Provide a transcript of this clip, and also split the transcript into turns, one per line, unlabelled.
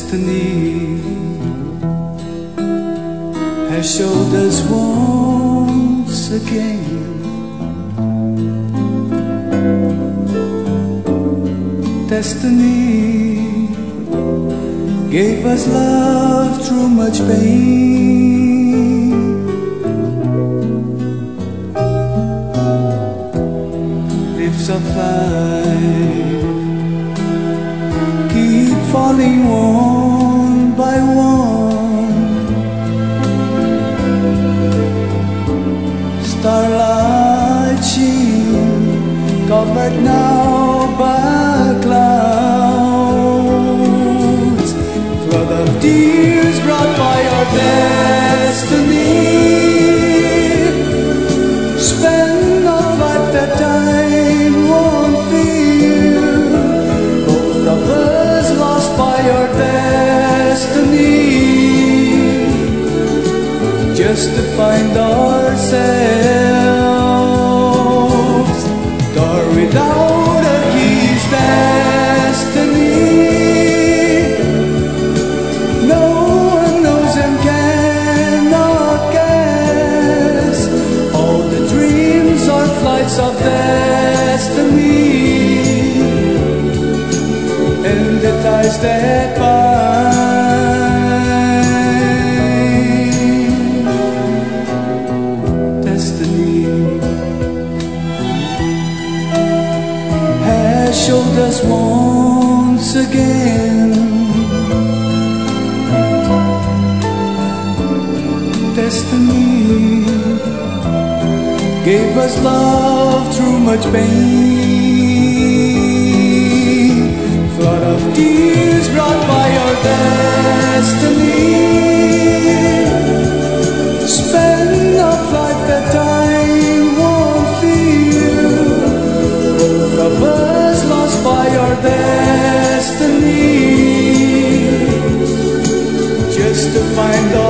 destiny has showed us once again destiny gave us love through much pain. Leaves of life keep falling one by one. Starlight sheen, covered now by clouds. Flood of tears brought by our destiny. Spend of life that time won't feel. Both of us lost by our destiny, just to find ourselves. Door without a key's destiny. No one knows and cannot guess. All the dreams are flights of destiny, and the ties that bind. Destiny has showed us once again destiny gave us love through much pain. Flood of tears brought by our destiny. Spend of life that time won't feel. Both of us lost by our destiny, just to find